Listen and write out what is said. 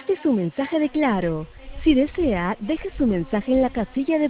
Este es su mensaje de Claro. Si desea, deje su mensaje en la casilla de